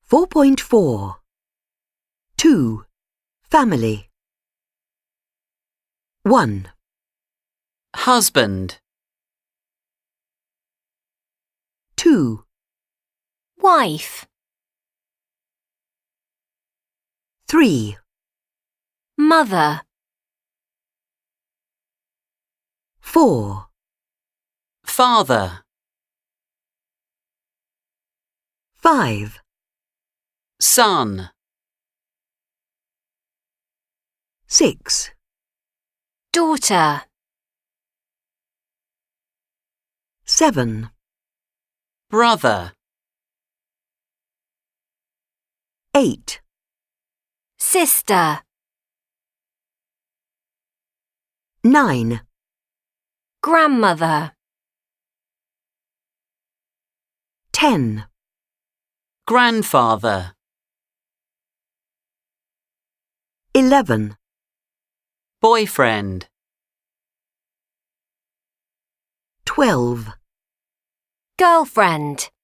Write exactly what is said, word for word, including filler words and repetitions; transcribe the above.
four point four. two. Family. one. Husband. two. Wife. three. Mother. four. Father. five. Son. six. Daughter. seven. Brother. eight. Sister. nine. Grandmother. ten. Grandfather. eleven. Boyfriend. twelve. Girlfriend.